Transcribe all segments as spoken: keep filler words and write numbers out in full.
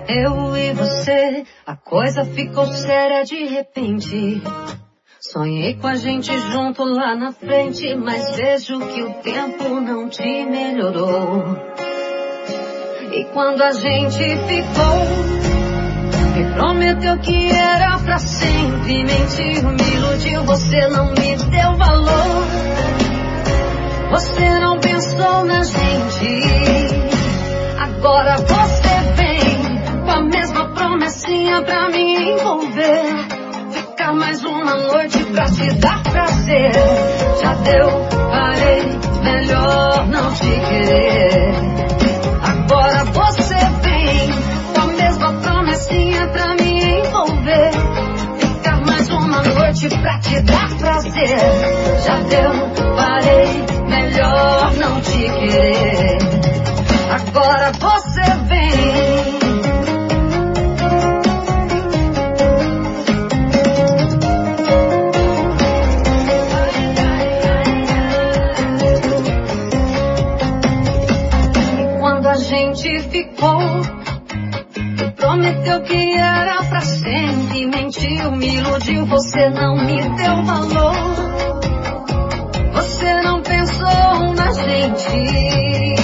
Eu e você, a coisa ficou séria de repente. Sonhei com a gente junto lá na frente, mas vejo que o tempo não te melhorou. E quando a gente ficou, me prometeu que era pra sempre. Mentiu, me iludiu, você não me deu valor. Você não pensou na gente. Agora você vem com a mesma promessinha pra me envolver. Ficar mais uma noite pra te dar prazer. Já deu, parei, melhor não te querer. Agora você vem com a mesma promessinha pra me envolver. Ficar mais uma noite pra te dar prazer. Já deu, parei, melhor não te querer. Agora você vem. E quando a gente ficou, me prometeu que era pra sempre. Mentiu, me iludiu, você não me deu valor. Você não pensou na gente.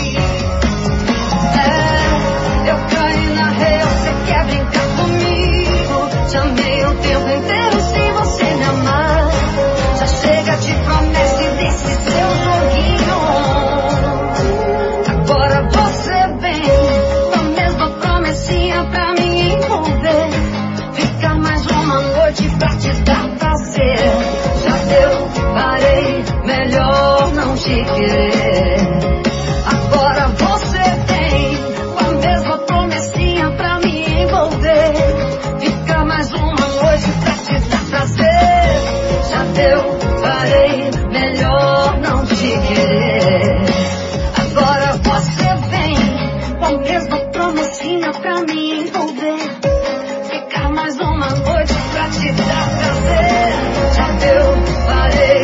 Eu caí na real, você quer brincar comigo? Chamei o tempo inteiro sem você me amar. Já chega de promessa e desse seu joguinho. Agora você vem com a mesma promessinha pra me envolver. Ficar mais uma noite pra te dar prazer. Já deu, parei, melhor não te querer. Agora você vem promessinha pra me envolver. Fica mais uma noite pra te dar prazer. Já deu, parei, melhor não te querer. Agora você vem com a mesma promessinha pra me envolver. Fica mais uma noite pra te dar prazer. Já deu, parei,